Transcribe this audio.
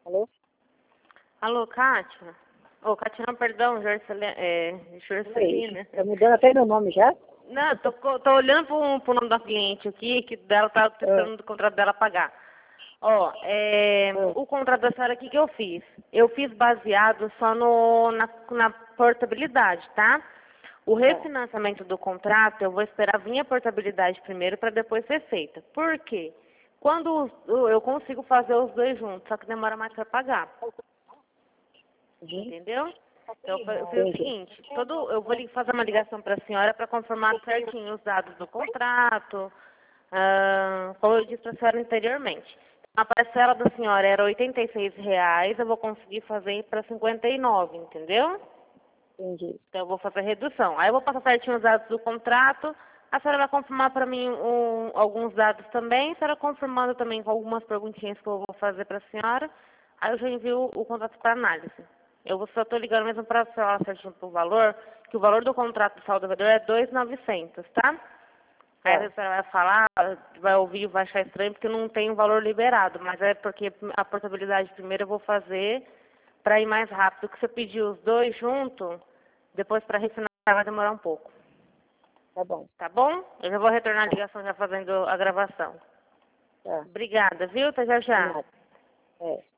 Alô? Alô, Kátia? Ô, Kátia, não, perdão, Jorcelina. Tá mudando até meu nome já? Não, tô olhando pro nome da cliente aqui, que dela tá tentando do contrato dela pagar. Ó, o contrato da senhora aqui que eu fiz. Eu fiz baseado só na portabilidade, tá? O refinanciamento do contrato, eu vou esperar vir a portabilidade primeiro para depois ser feita. Por quê? Quando eu consigo fazer os dois juntos, só que demora mais para pagar. Entendeu? Então, eu fiz o seguinte, eu vou fazer uma ligação para a senhora para confirmar certinho os dados do contrato, como eu disse para a senhora anteriormente. A parcela da senhora era R$ 86, eu vou conseguir fazer para 59, entendeu? Entendi. Então, eu vou fazer redução. Aí eu vou passar certinho os dados do contrato, a senhora vai confirmar para mim alguns dados também, a senhora confirmando também com algumas perguntinhas que eu vou fazer para a senhora, aí eu já envio o contrato para análise. Eu só estou ligando mesmo para falar certinho para o valor, que o valor do contrato do saldo devedor é 2.900, tá? Aí a senhora vai falar, vai ouvir, vai achar estranho, porque não tem o valor liberado, mas é porque a portabilidade primeiro eu vou fazer para ir mais rápido, que se eu pedir os dois juntos, depois para refinanciar vai demorar um pouco. Tá bom. Tá bom? Eu já vou retornar a ligação já fazendo a gravação. Tá. Obrigada, viu? Até já já. É.